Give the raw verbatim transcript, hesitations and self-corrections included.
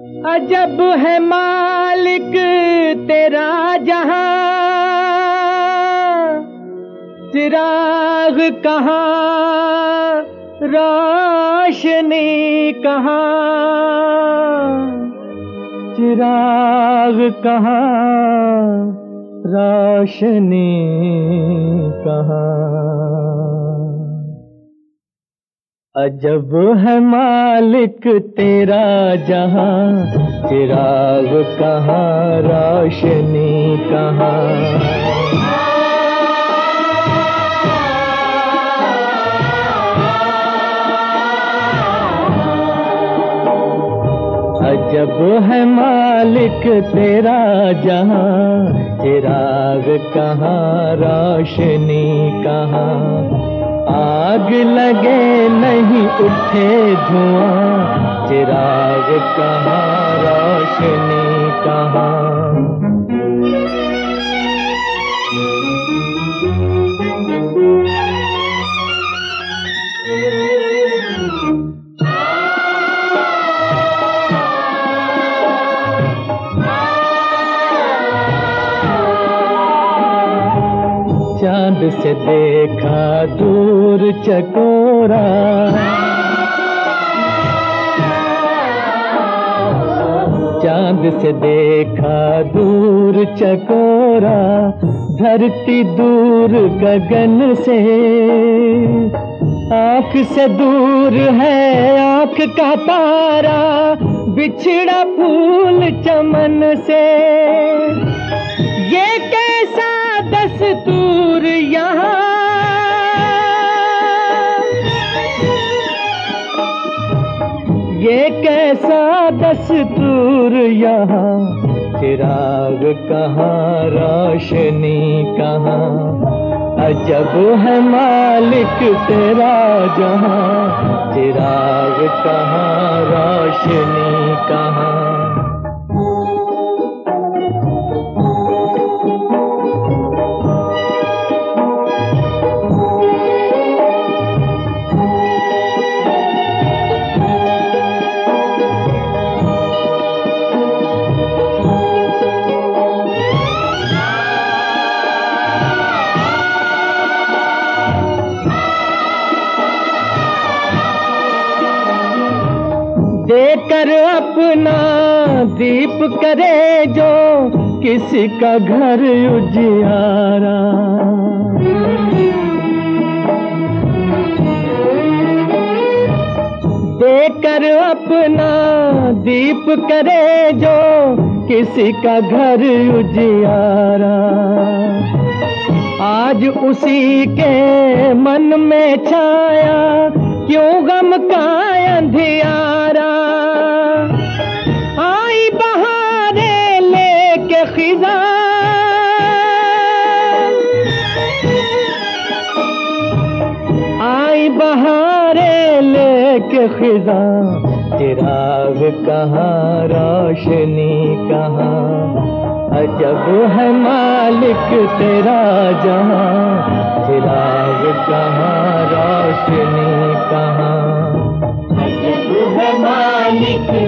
अजब है मालिक तेरा जहां, चिराग कहाँ रोशनी कहाँ, चिराग कहाँ रोशनी कहाँ। अजब है मालिक तेरा जहां, चिराग कहाँ रोशनी कहाँ। अजब है मालिक तेरा जहां, चिराग कहाँ रोशनी कहाँ। आग लगे नहीं उठे धुआं, चिराग कहाँ रोशनी कहाँ। चांद से देखा दूर चकोरा, चांद से देखा दूर चकोरा, धरती दूर गगन से। आँख से दूर है आँख का तारा, बिछड़ा फूल चमन से। ये कैसा दस्तूर यहाँ, ये कैसा दस्तूर यहाँ। चिराग कहाँ रोशनी कहाँ। अजब है मालिक तेरा जहाँ, चिराग कहाँ रोशनी कहाँ। देकर अपना दीप करे जो किसी का घर उजियारा। देकर अपना दीप करे जो किसी का घर उजियारा। आज उसी के मन में छाया क्यों गम का अंधियारा। आई बहारें लेके खिज़ां, आई बहारें लेके खिज़ां। चिराग कहाँ रोशनी कहाँ। अजब है मालिक तेरा जहाँ, चिराग कहाँ रोशनी कहाँ। अजब है मालिक